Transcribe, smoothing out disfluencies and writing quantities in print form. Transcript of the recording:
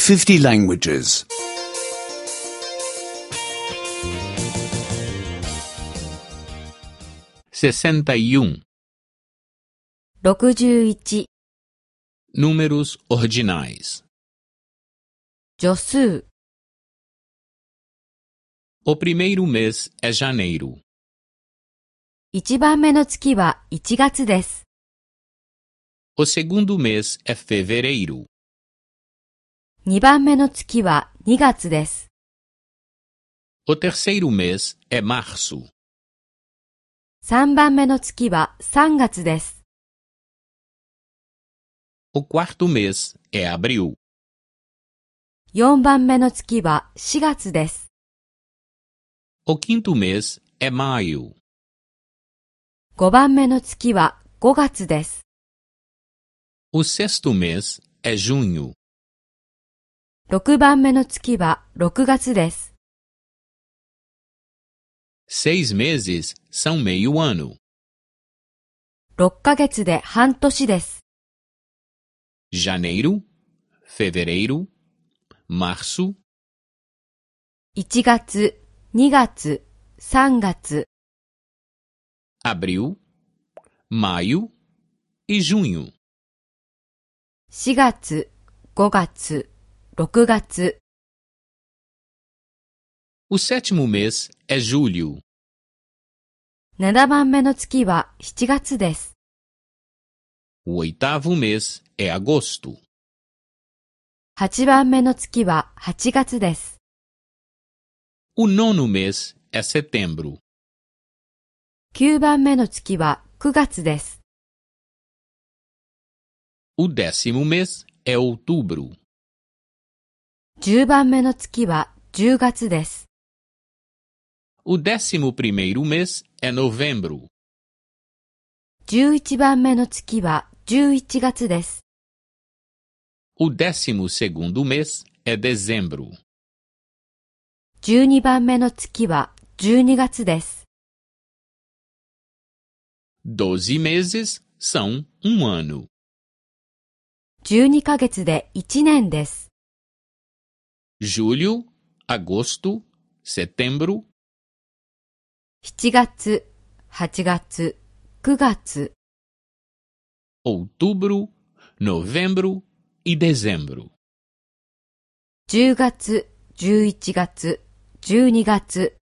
50 languages. 61. 61. Números ordinais. 助数。 O primeiro mês é janeiro. 1番目の月は1月です。 O segundo mês é fevereiro. 2番目の月は2月です。 O terceiro mês é março. 3番目の月は3月です。 O quarto mês é abril. 4番目の月は4月です。 O quinto mês é maio. 5番目の月は5月です。 O sexto mês é junho. 6番目の月は6月です。 6 meses são meio ano. 6ヶ月で半年です。 Janeiro, fevereiro, março, 1月、2月、3月、 abril, maio e junho. 4月、5月、6月。 O sétimo mês é julho. 7番目の月は7月です。 O oitavo mês é agosto. 8番目の月は8月です。 O nono mês é setembro. 9番目の月は9月です。 O décimo mês é outubro. 10番目の月は10月です。 O 11º mês é novembro. 11番目の月は11月です。 O 12º mês é dezembro. 12番目の月は12月です。 12 meses são ano. 12ヶ月で1年です。 Julho, agosto, setembro, 7月、8月、9月。 outubro, novembro e dezembro. 10月、11月、12月。